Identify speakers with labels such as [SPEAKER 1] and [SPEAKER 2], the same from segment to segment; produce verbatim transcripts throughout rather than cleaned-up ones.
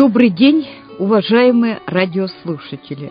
[SPEAKER 1] Добрый день, уважаемые радиослушатели.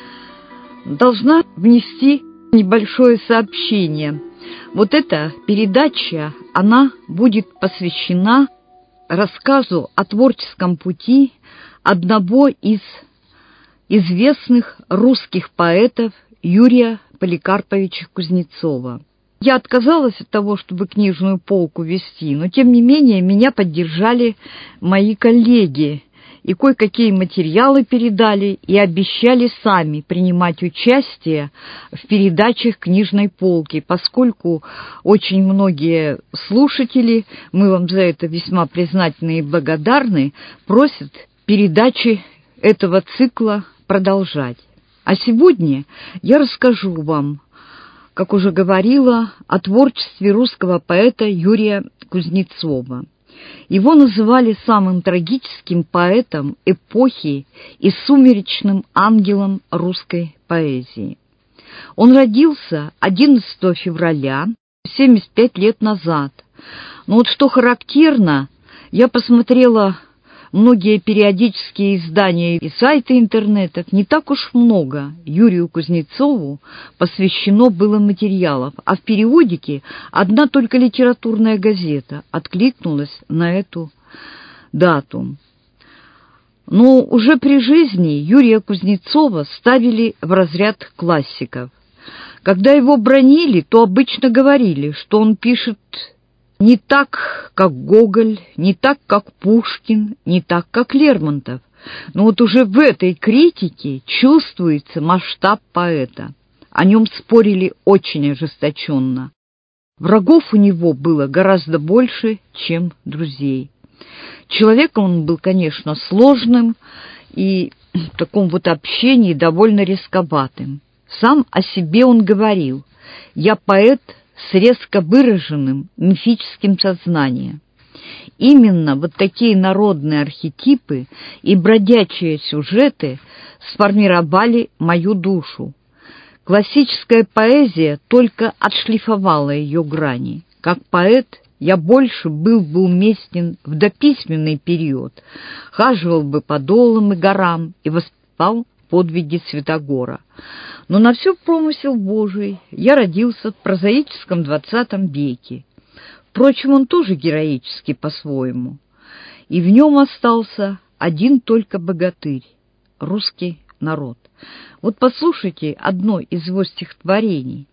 [SPEAKER 1] Должна внести небольшое сообщение. Вот эта передача, она будет посвящена рассказу о творческом пути одного из известных русских поэтов Юрия Поликарповича Кузнецова. Я отказалась от того, чтобы книжную полку вести, но тем не менее меня поддержали мои коллеги и кое-какие материалы передали и обещали сами принимать участие в передачах книжной полки, поскольку очень многие слушатели, мы вам за это весьма признательны и благодарны, просят передачи этого цикла продолжать. А сегодня я расскажу вам, как уже говорила, о творчестве русского поэта Юрия Кузнецова. Его называли самым трагическим поэтом эпохи и сумеречным ангелом русской поэзии. Он родился одиннадцатого февраля, семьдесят пять лет назад. Но вот что характерно, я посмотрела многие периодические издания и сайты интернетов, не так уж много Юрию Кузнецову посвящено было материалов, а в периодике одна только литературная газета откликнулась на эту дату. Но уже при жизни Юрия Кузнецова ставили в разряд классиков. Когда его бранили, то обычно говорили, что он пишет не так, как Гоголь, не так, как Пушкин, не так, как Лермонтов. Но вот уже в этой критике чувствуется масштаб поэта. О нем спорили очень ожесточенно. Врагов у него было гораздо больше, чем друзей. Человеком он был, конечно, сложным и в таком вот общении довольно рисковатым. Сам о себе он говорил: «Я поэт с резко выраженным мифическим сознанием». Именно вот такие народные архетипы и бродячие сюжеты сформировали мою душу. Классическая поэзия только отшлифовала ее грани. Как поэт я больше был бы уместен в дописьменный период, хаживал бы по долам и горам и воспевал подвиги Святогора. Но на все промысел Божий, я родился в прозаическом двадцатом веке. Впрочем, он тоже героический по-своему. И в нем остался один только богатырь — русский народ. Вот послушайте одно из его стихотворений.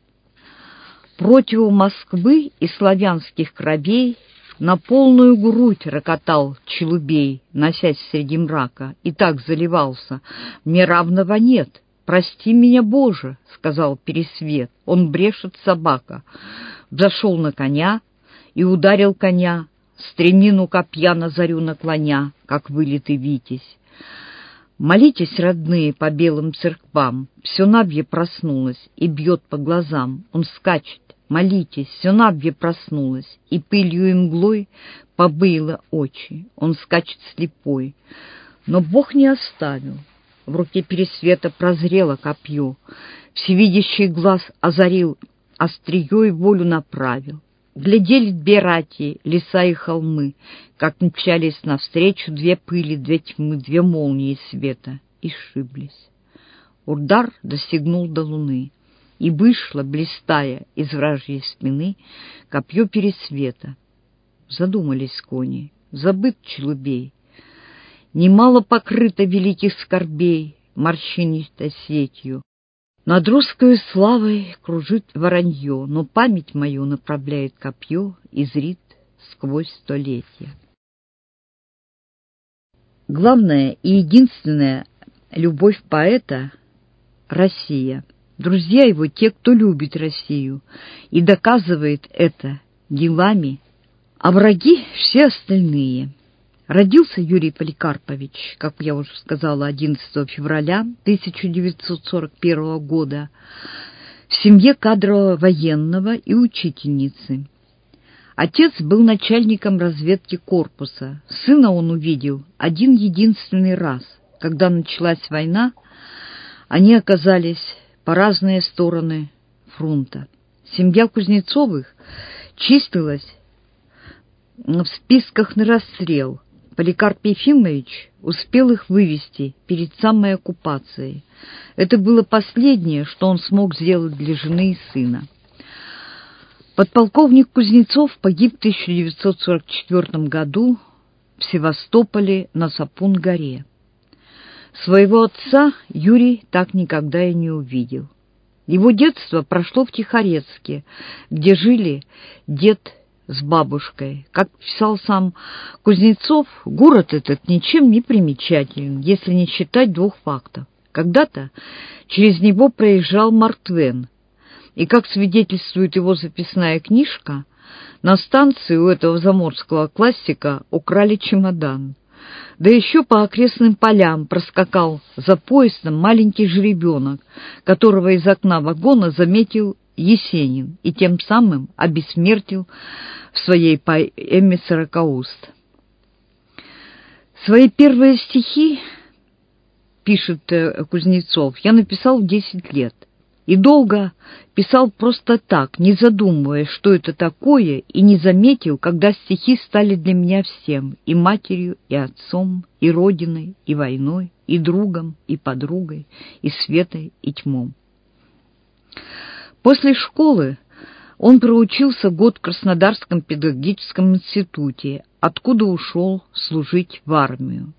[SPEAKER 1] «Против Москвы и славянских кровей на полную грудь рокотал челубей, носясь среди мрака, и так заливался: мне равного нет. Прости меня, Боже, — сказал Пересвет, — он брешет, собака». Взошел на коня и ударил коня, стремнину копья на зарю наклоня, как вылитый витязь. Молитесь, родные, по белым церквам, все навье проснулось и бьет по глазам. Он скачет, молитесь, все навье проснулось, и пылью и мглой побыло очи. Он скачет слепой, но Бог не оставил. В руке Пересвета прозрело копье, всевидящий глаз озарил, острие и волю направил. Глядели две рати, леса и холмы, как мчались навстречу две пыли, две тьмы, две молнии света, и сшиблись. Удар достигнул до луны, и вышло, блистая из вражьей спины, копье Пересвета. Задумались кони, забыт челубей. Немало покрыто великих скорбей морщинистой сетью. Над русской славой кружит воронье, но память мою направляет копье и зрит сквозь столетия. Главная и единственная любовь поэта — Россия. Друзья его — те, кто любит Россию и доказывает это делами, а враги — все остальные. Родился Юрий Поликарпович, как я уже сказала, одиннадцатого февраля тысяча девятьсот сорок первого года в семье кадрового военного и учительницы. Отец был начальником разведки корпуса. Сына он увидел один единственный раз. Когда началась война, они оказались по разные стороны фронта. Семья Кузнецовых числилась в списках на расстрел. Поликарп Ефимович успел их вывести перед самой оккупацией. Это было последнее, что он смог сделать для жены и сына. Подполковник Кузнецов погиб в тысяча девятьсот сорок четвёртом году в Севастополе на Сапун-горе. Своего отца Юрий так никогда и не увидел. Его детство прошло в Тихорецке, где жили дед с бабушкой. Как писал сам Кузнецов, город этот ничем не примечателен, если не считать двух фактов. Когда-то через него проезжал Мартвен, и, как свидетельствует его записная книжка, на станции у этого заморского классика украли чемодан. Да еще по окрестным полям проскакал за поездом маленький жеребенок, которого из окна вагона заметил Есенин и тем самым обессмертил в своей поэме «Сорокауст». Свои первые стихи, пишет Кузнецов, я написал в десять лет. И долго писал просто так, не задумываясь, что это такое, и не заметил, когда стихи стали для меня всем, и матерью, и отцом, и родиной, и войной, и другом, и подругой, и светой, и тьмом. После школы он проучился год в Краснодарском педагогическом институте, откуда ушел служить в армию.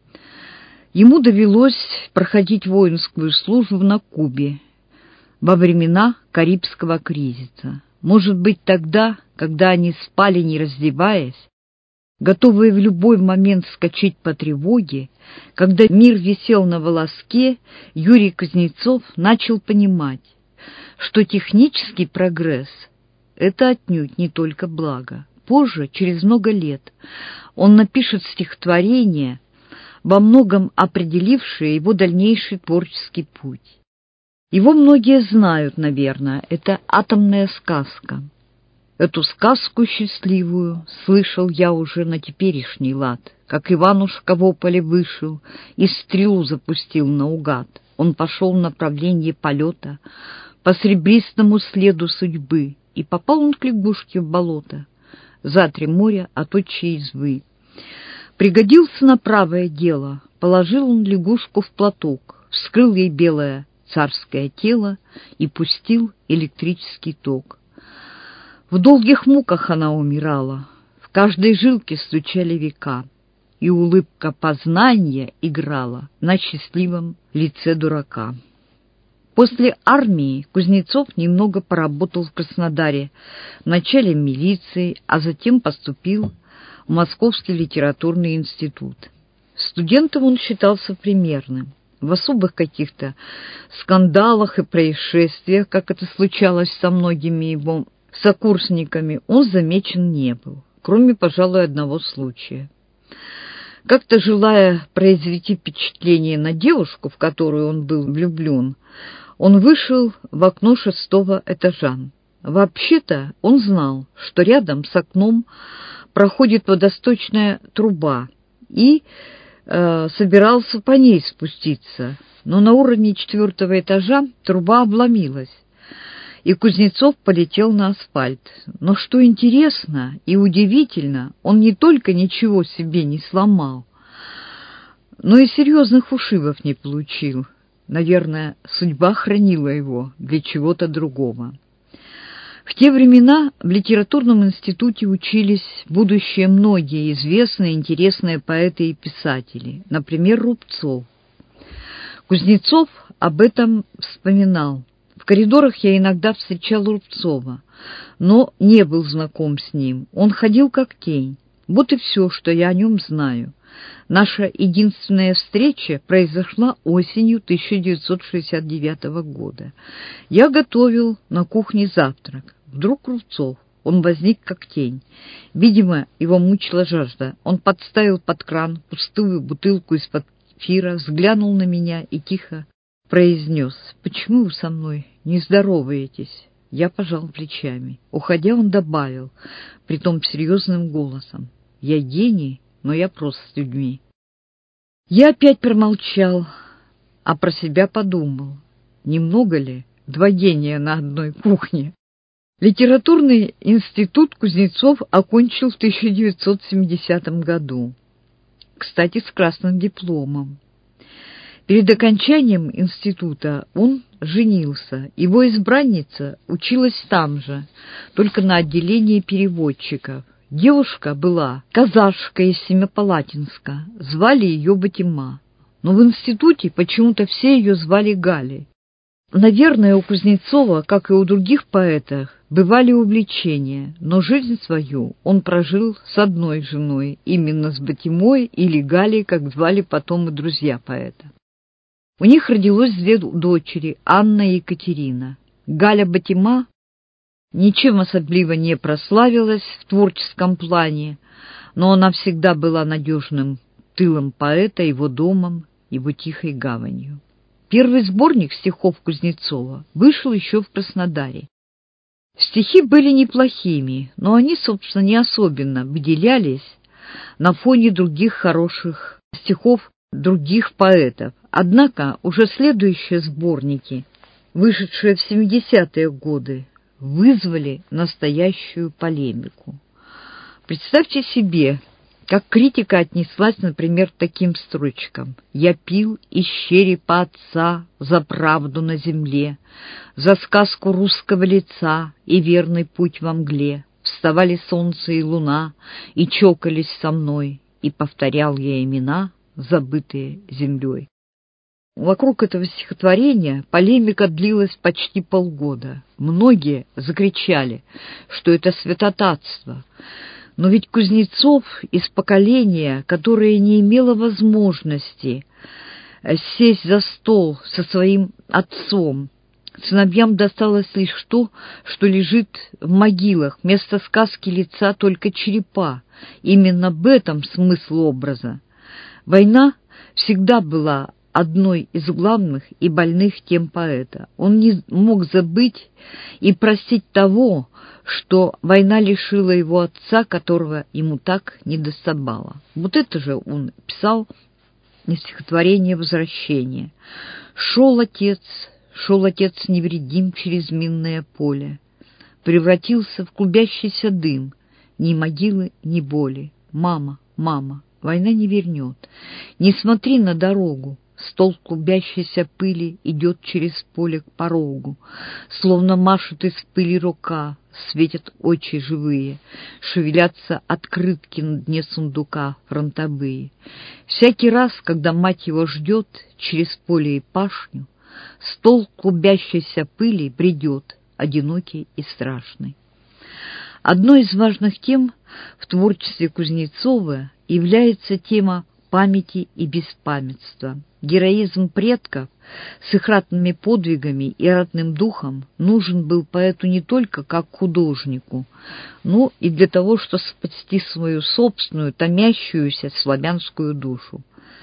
[SPEAKER 1] Ему довелось проходить воинскую службу на Кубе во времена Карибского кризиса. Может быть, тогда, когда они спали, не раздеваясь, готовые в любой момент вскочить по тревоге, когда мир висел на волоске, Юрий Кузнецов начал понимать, что технический прогресс — это отнюдь не только благо. Позже, через много лет, он напишет стихотворение, во многом определившее его дальнейший творческий путь. Его многие знают, наверное, это «Атомная сказка». Эту сказку счастливую слышал я уже на теперешний лад, как Иванушка в ополе вышел и стрелу запустил наугад. Он пошел в направлении полета по сребристому следу судьбы, и попал он к лягушке в болото за три моря от отчей избы. Пригодился на правое дело, положил он лягушку в платок, вскрыл ей белое царское тело и пустил электрический ток. В долгих муках она умирала, в каждой жилке стучали века, и улыбка познания играла на счастливом лице дурака. После армии Кузнецов немного поработал в Краснодаре, вначале в милиции, а затем поступил в Московский литературный институт. Студентом он считался примерным. В особых каких-то скандалах и происшествиях, как это случалось со многими его сокурсниками, он замечен не был, кроме, пожалуй, одного случая. Как-то, желая произвести впечатление на девушку, в которую он был влюблен, он вышел в окно шестого этажа. Вообще-то он знал, что рядом с окном проходит водосточная труба, и э, собирался по ней спуститься, но на уровне четвертого этажа труба обломилась, и Кузнецов полетел на асфальт. Но что интересно и удивительно, он не только ничего себе не сломал, но и серьезных ушибов не получил. Наверное, судьба хранила его для чего-то другого. В те времена в литературном институте учились будущие многие известные интересные поэты и писатели, например, Рубцов. Кузнецов об этом вспоминал. В коридорах я иногда встречал Рубцова, но не был знаком с ним. Он ходил как тень. Вот и все, что я о нем знаю. Наша единственная встреча произошла осенью тысяча девятьсот шестьдесят девятого года. Я готовил на кухне завтрак. Вдруг Рубцов, он возник как тень. Видимо, его мучила жажда. Он подставил под кран пустую бутылку из-под кефира, взглянул на меня и тихо произнес: «Почему вы со мной не здороваетесь?» Я пожал плечами. Уходя, он добавил, притом серьезным голосом: «Я гений, но я прост с людьми». Я опять промолчал, а про себя подумал: немного ли два гения на одной кухне? Литературный институт Кузнецов окончил в тысяча девятьсот семидесятом году. кстати, с красным дипломом. Перед окончанием института он женился. Его избранница училась там же, только на отделении переводчиков. Девушка была казашка из Семипалатинска, звали ее Батима. Но в институте почему-то все ее звали Галей. Наверное, у Кузнецова, как и у других поэтов, бывали увлечения, но жизнь свою он прожил с одной женой, именно с Батимой или Галей, как звали потом и друзья поэта. У них родилось две дочери, Анна и Екатерина. Галя Батима ничем особливо не прославилась в творческом плане, но она всегда была надежным тылом поэта, его домом, его тихой гаванью. Первый сборник стихов Кузнецова вышел еще в Краснодаре. Стихи были неплохими, но они, собственно, не особенно выделялись на фоне других хороших стихов других поэтов. Однако уже следующие сборники, вышедшие в семидесятые годы, вызвали настоящую полемику. Представьте себе, как критика отнеслась, например, к таким строчкам: «Я пил из черепа отца за правду на земле, за сказку русского лица и верный путь во мгле. Вставали солнце и луна и чокались со мной, и повторял я имена, забытые землей». Вокруг этого стихотворения полемика длилась почти полгода. Многие закричали, что это святотатство. Но ведь Кузнецов из поколения, которое не имело возможности сесть за стол со своим отцом, сыновьям досталось лишь то, что лежит в могилах, вместо сказки лица только черепа. Именно в этом смысл образа. Война всегда была одной из главных и больных тем поэта. Он не мог забыть и простить того, что война лишила его отца, которого ему так недоставало. Вот это же он писал из стихотворения «Возвращение». «Шел отец, шел отец невредим через минное поле, превратился в клубящийся дым, ни могилы, ни боли. Мама, мама, война не вернет, не смотри на дорогу, стол клубящейся пыли идет через поле к порогу, словно машет из пыли рука, светят очи живые, шевелятся открытки на дне сундука фронтовые. Всякий раз, когда мать его ждет через поле и пашню, стол клубящейся пыли бредет, одинокий и страшный». Одной из важных тем в творчестве Кузнецова является тема памяти и беспамятства. Героизм предков с их ратными подвигами и ратным духом нужен был поэту не только как художнику, но и для того, чтобы спасти свою собственную, томящуюся славянскую душу.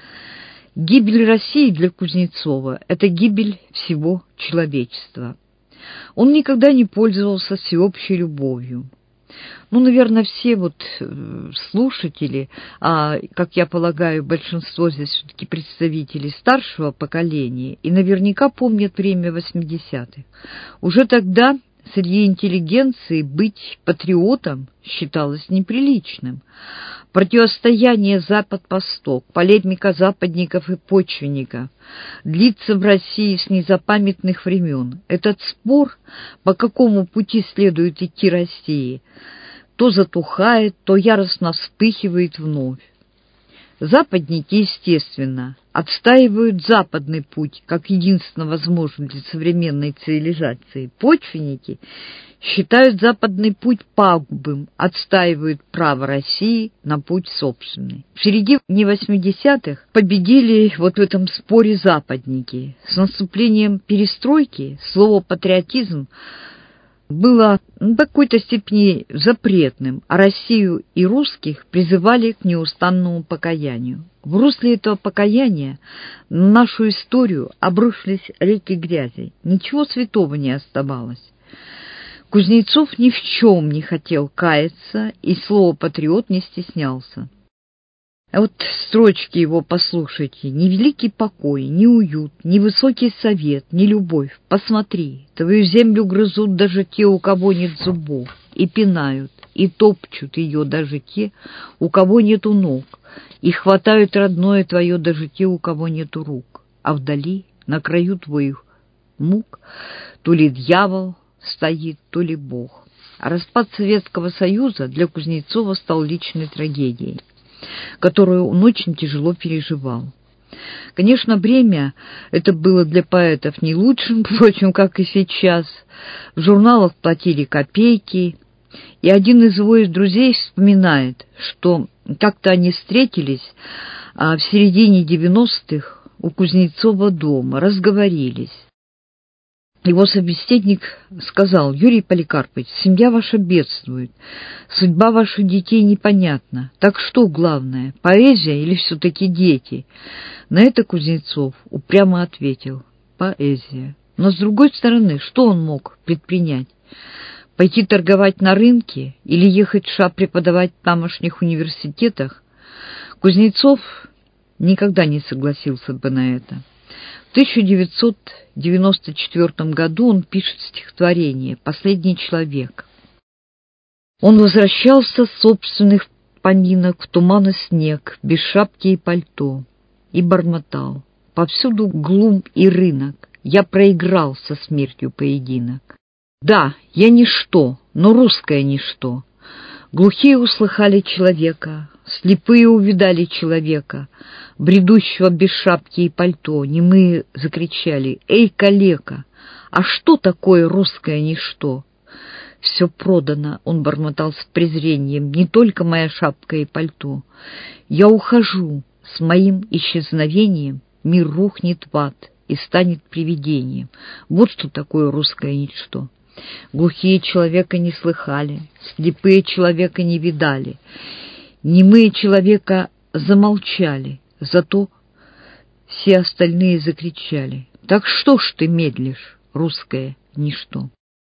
[SPEAKER 1] Гибель России для Кузнецова — это гибель всего человечества. Он никогда не пользовался всеобщей любовью. Ну, наверное, все вот слушатели, а, как я полагаю, большинство здесь все-таки представителей старшего поколения, и наверняка помнят время восьмидесятых. Уже тогда среди интеллигенции быть патриотом считалось неприличным. Противостояние Запад-Восток, полемика западников и почвенников длится в России с незапамятных времен. Этот спор, по какому пути следует идти России, то затухает, то яростно вспыхивает вновь. Западники, естественно, отстаивают западный путь как единственно возможный для современной цивилизации. Почвенники считают западный путь пагубным, отстаивают право России на путь собственный. В середине восьмидесятых победили вот в этом споре западники. С наступлением перестройки слово «патриотизм» было в какой-то степени запретным, а Россию и русских призывали к неустанному покаянию. В русле этого покаяния на нашу историю обрушились реки грязи. Ничего святого не оставалось. Кузнецов ни в чем не хотел каяться, и слово «патриот» не стеснялся. А вот строчки его послушайте: «Ни великий покой, ни уют, ни высокий совет, ни любовь. Посмотри, твою землю грызут даже те, у кого нет зубов, и пинают, и топчут ее даже те, у кого нету ног, и хватают родное твое даже те, у кого нету рук. А вдали, на краю твоих мук, то ли дьявол стоит, то ли Бог. А распад Советского Союза для Кузнецова стал личной трагедией, которую он очень тяжело переживал. Конечно, бремя это было для поэтов не лучшим, впрочем, как и сейчас. В журналах платили копейки, и один из его друзей вспоминает, что как-то они встретились а, в середине девяностых у Кузнецова дома, разговорились. Его собеседник сказал: «Юрий Поликарпович, семья ваша бедствует, судьба ваших детей непонятна. Так что главное, поэзия или все-таки дети?» На это Кузнецов упрямо ответил: «Поэзия». Но с другой стороны, что он мог предпринять? Пойти торговать на рынке или ехать в США преподавать в тамошних университетах? Кузнецов никогда не согласился бы на это. В тысяча девятьсот девяносто четвёртом году он пишет стихотворение «Последний человек». Он возвращался с собственных поминок в туман и снег, без шапки и пальто, и бормотал: «Повсюду глум и рынок, я проиграл со смертью поединок. Да, я ничто, но русское ничто. Глухие услыхали человека, слепые увидали человека, бредущего без шапки и пальто. Немые закричали: «Эй, калека, а что такое русское ничто?» «Все продано», — он бормотал с презрением, — «не только моя шапка и пальто. Я ухожу, с моим исчезновением мир рухнет в ад и станет привидением. Вот что такое русское ничто. Глухие человека не слыхали, слепые человека не видали, немые человека замолчали, зато все остальные закричали: так что ж ты медлишь, русское ничто?»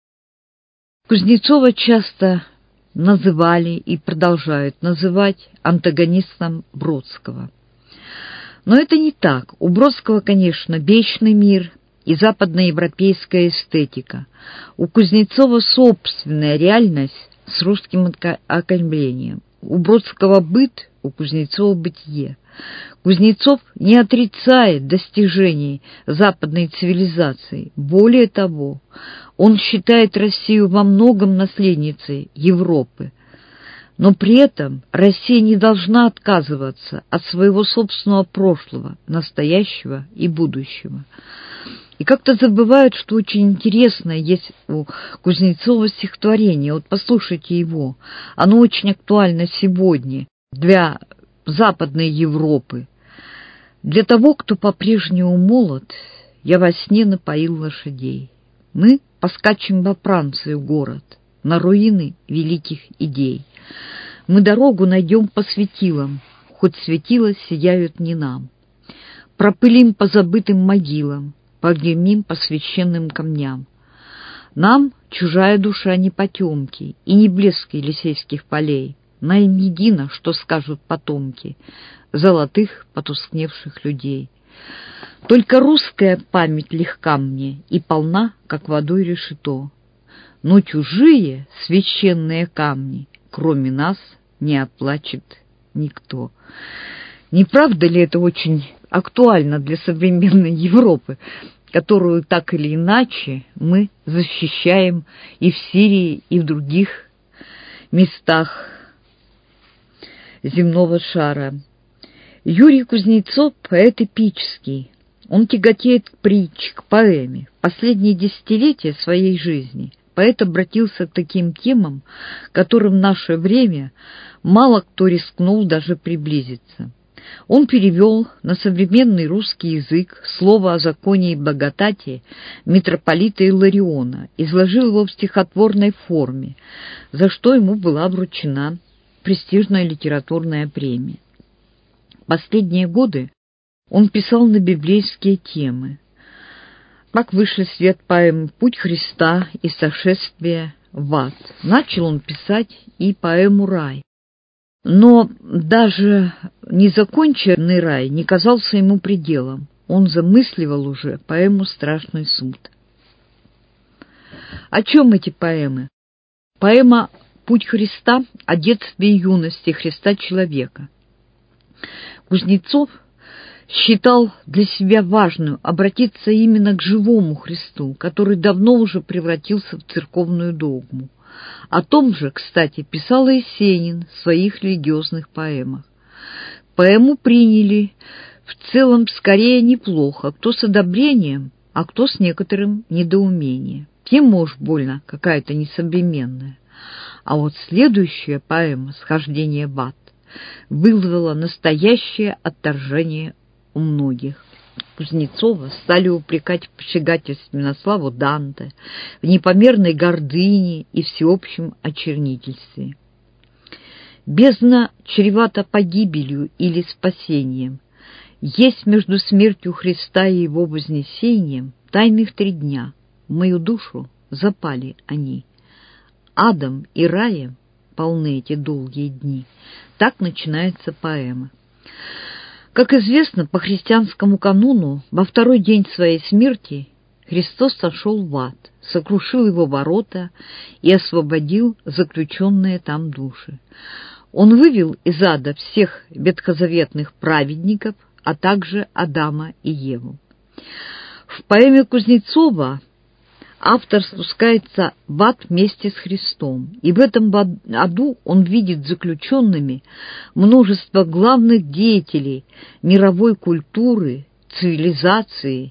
[SPEAKER 1] Кузнецова часто называли и продолжают называть антагонистом Бродского. Но это не так. У Бродского, конечно, вечный мир и западноевропейская эстетика. У Кузнецова собственная реальность с русским окаймлением. У Бродского быт, у Кузнецова бытие. Кузнецов не отрицает достижений западной цивилизации. Более того, он считает Россию во многом наследницей Европы. Но при этом Россия не должна отказываться от своего собственного прошлого, настоящего и будущего. И как-то забывают, что очень интересное есть у Кузнецова стихотворение. Вот послушайте его. Оно очень актуально сегодня для Западной Европы. «Для того, кто по-прежнему молод, я во сне напоил лошадей. Мы поскачем во Францию город, на руины великих идей. Мы дорогу найдем по светилам, хоть светила сияют не нам. Пропылим по забытым могилам, погремим по священным камням. Нам чужая душа не потемки и не блеск Елисейских полей. Нам едино, что скажут потомки золотых потускневших людей. Только русская память легка мне и полна, как водой решето. Но чужие священные камни, кроме нас, не оплачет никто». Не правда ли это очень актуально для современной Европы, которую так или иначе мы защищаем и в Сирии, и в других местах земного шара? Юрий Кузнецов — поэт эпический. Он тяготеет к притче, к поэме. В последние десятилетия своей жизни поэт обратился к таким темам, к которым в наше время мало кто рискнул даже приблизиться. Он перевел на современный русский язык слово о законе и благодати митрополита Иллариона, изложил его в стихотворной форме, за что ему была вручена престижная литературная премия. Последние годы он писал на библейские темы. Так вышли в свет поэмы «Путь Христа» и «Сошествие в ад». Начал он писать и поэму «Рай». Но даже незаконченный рай не казался ему пределом. Он замысливал уже поэму «Страшный суд». О чем эти поэмы? Поэма Путь Христа о детстве и юности Христа-человека. Кузнецов считал для себя важным обратиться именно к живому Христу, который давно уже превратился в церковную догму. О том же, кстати, писал Есенин в своих религиозных поэмах. Поэму приняли в целом скорее неплохо, кто с одобрением, а кто с некоторым недоумением. Тема уж больно какая-то несовременная. А вот следующая поэма «Схождение в ад» вызвала настоящее отторжение у многих. Кузнецова стали упрекать в посягательстве на славу Данте, в непомерной гордыне и всеобщем очернительстве. Бездна чревата погибелью или спасением. Есть между смертью Христа и его вознесением тайных три дня. В мою душу запали они. Адом и раем полны эти долгие дни. Так начинается поэма. Как известно, по христианскому канону, во второй день своей смерти Христос сошел в ад, сокрушил его ворота и освободил заключенные там души. Он вывел из ада всех ветхозаветных праведников, а также Адама и Еву. В поэме Кузнецова автор спускается в ад вместе с Христом, и в этом аду он видит заключенными множество главных деятелей мировой культуры, цивилизации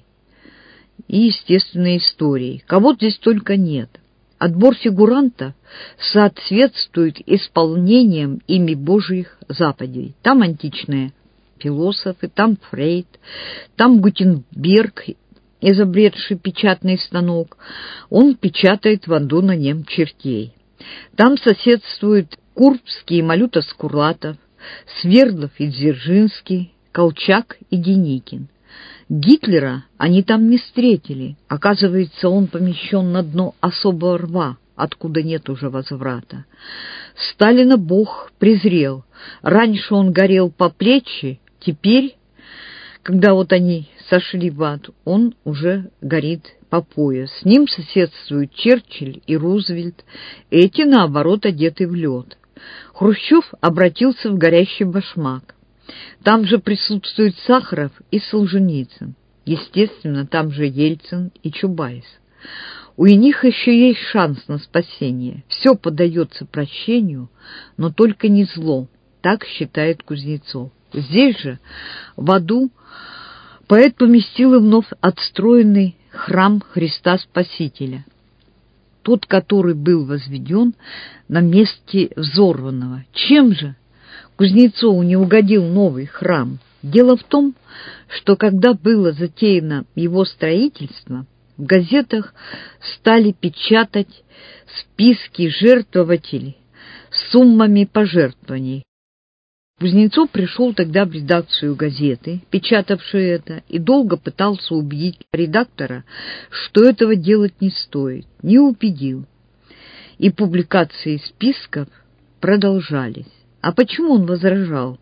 [SPEAKER 1] и естественной истории. Кого здесь только нет. Отбор фигурантов соответствует исполнениям ими Божьих заповедей. Там античные философы, там Фрейд, там Гутенберг, изобретший печатный станок. Он печатает в аду на нем чертей. Там соседствуют Курбский и Малюта Скурлатов, Свердлов и Дзержинский, Колчак и Деникин. Гитлера они там не встретили. Оказывается, он помещен на дно особого рва, откуда нет уже возврата. Сталина Бог презрел. Раньше он горел по плечи, теперь, когда вот они сошли в ад, он уже горит по пояс. С ним соседствуют Черчилль и Рузвельт, эти, наоборот, одеты в лед. Хрущев обратился в горящий башмак. Там же присутствуют Сахаров и Солженицын. Естественно, там же Ельцин и Чубайс. У них еще есть шанс на спасение. Все поддается прощению, но только не зло. Так считает Кузнецов. Здесь же, в аду, поэт поместил и вновь отстроенный храм Христа Спасителя. Тот, который был возведен на месте взорванного. Чем же Кузнецову не угодил новый храм? Дело в том, что когда было затеяно его строительство, в газетах стали печатать списки жертвователей с суммами пожертвований. Кузнецов пришел тогда в редакцию газеты, печатавшую это, и долго пытался убедить редактора, что этого делать не стоит. Не убедил. И публикации списков продолжались. А почему он возражал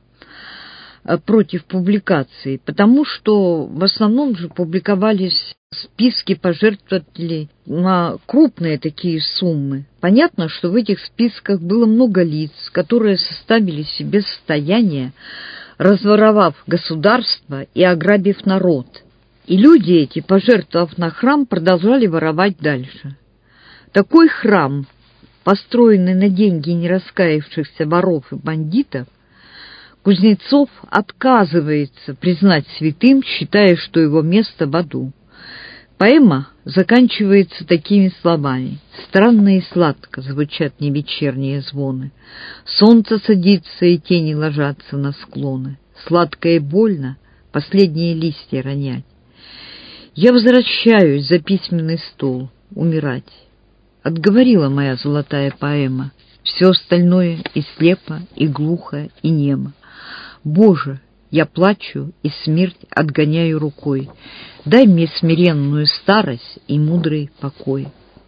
[SPEAKER 1] против публикации? Потому что в основном же публиковались списки пожертвователей на крупные такие суммы. Понятно, что в этих списках было много лиц, которые составили себе состояние, разворовав государство и ограбив народ. И люди эти, пожертвовав на храм, продолжали воровать дальше. Такой храм, построенный на деньги нераскаявшихся воров и бандитов, Кузнецов отказывается признать святым, считая, что его место в аду. Поэма заканчивается такими словами. Странно и сладко звучат не вечерние звоны. Солнце садится, и тени ложатся на склоны. Сладко и больно последние листья ронять. Я возвращаюсь за письменный стол умирать. Отговорила моя золотая поэма. Все остальное и слепо, и глухо, и немо. Боже, я плачу и смерть отгоняю рукой. Дай мне смиренную старость и мудрый покой.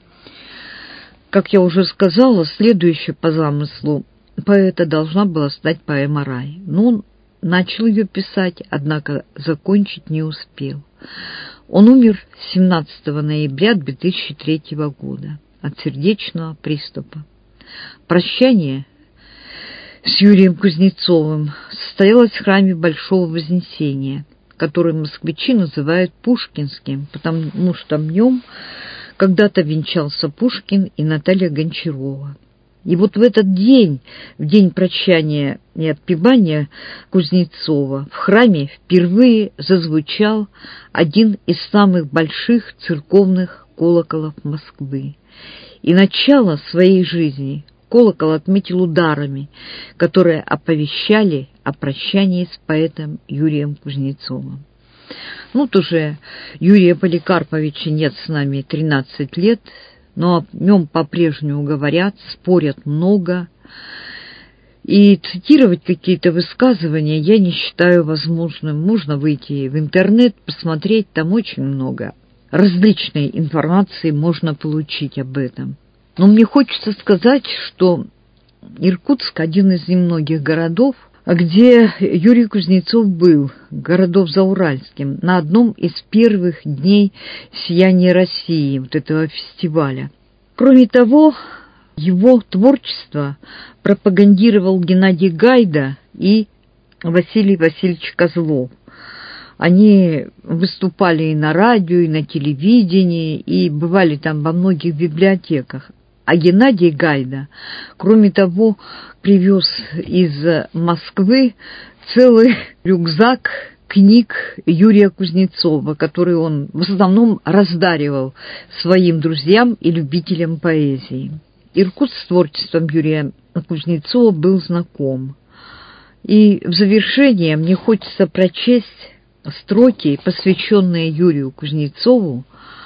[SPEAKER 1] Как я уже сказала, следующая по замыслу поэта должна была стать поэма «Рай». Но он начал ее писать, однако закончить не успел. Он умер семнадцатого ноября две тысячи третьего года от сердечного приступа. Прощание с Юрием Кузнецовым состоялось в храме Большого Вознесения, который москвичи называют Пушкинским, потому что в нем когда-то венчался Пушкин и Наталья Гончарова. И вот в этот день, в день прощания и отпевания Кузнецова, в храме впервые зазвучал один из самых больших церковных колоколов Москвы. И начало своей жизни колокол отметил ударами, которые оповещали о прощании с поэтом Юрием Кузнецовым. Ну, вот уже Юрия Поликарповича нет с нами тринадцать лет, но о нем по-прежнему говорят, спорят много. И цитировать какие-то высказывания я не считаю возможным. Можно выйти в интернет, посмотреть, там очень много различной информации можно получить об этом. Но мне хочется сказать, что Иркутск – один из немногих городов, где Юрий Кузнецов был, городов Зауральским, на одном из первых дней «Сияния России», вот этого фестиваля. Кроме того, его творчество пропагандировал Геннадий Гайда и Василий Васильевич Козлов. Они выступали и на радио, и на телевидении, и бывали там во многих библиотеках. А Геннадий Гайда, кроме того, привез из Москвы целый рюкзак книг Юрия Кузнецова, который он в основном раздаривал своим друзьям и любителям поэзии. Иркутск с творчеством Юрия Кузнецова был знаком. И в завершение мне хочется прочесть строки, посвященные Юрию Кузнецову,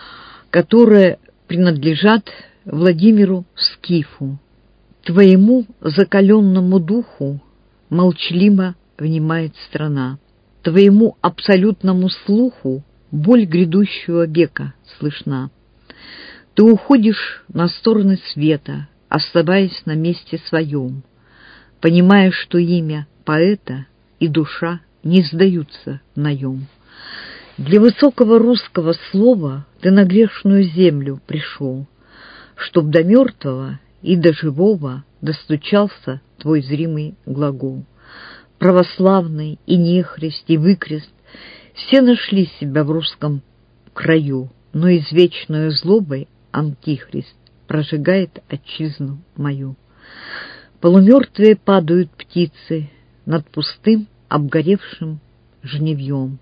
[SPEAKER 1] которые принадлежат Владимиру Скифу. Твоему закаленному духу молчаливо внимает страна. Твоему абсолютному слуху боль грядущего века слышна. Ты уходишь на стороны света, оставаясь на месте своем, понимая, что имя поэта и душа не сдаются в наем. Для высокого русского слова ты на грешную землю пришел, чтоб до мертвого и до живого достучался твой зримый глагол. Православный и нехрист, и выкрест все нашли себя в русском краю, но извечную злобой антихрист прожигает отчизну мою. Полумертвые падают птицы над пустым обгоревшим жневьем.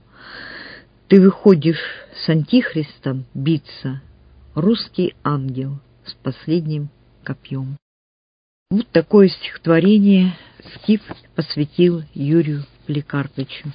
[SPEAKER 1] Ты выходишь с антихристом биться, русский ангел с последним копьем. Вот такое стихотворение Скиф посвятил Юрию Поликарповичу.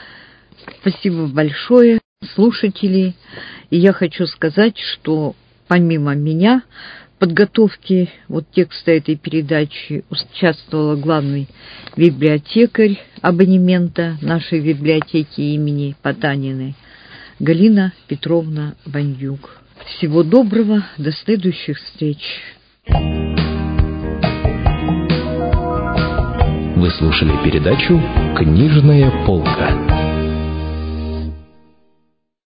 [SPEAKER 1] Спасибо большое, слушатели. И я хочу сказать, что помимо меня в подготовке вот текста этой передачи участвовала главный библиотекарь абонемента нашей библиотеки имени Потаниной Галина Петровна Бандюк. Всего доброго, до следующих встреч.
[SPEAKER 2] Вы слушали передачу «Книжная полка».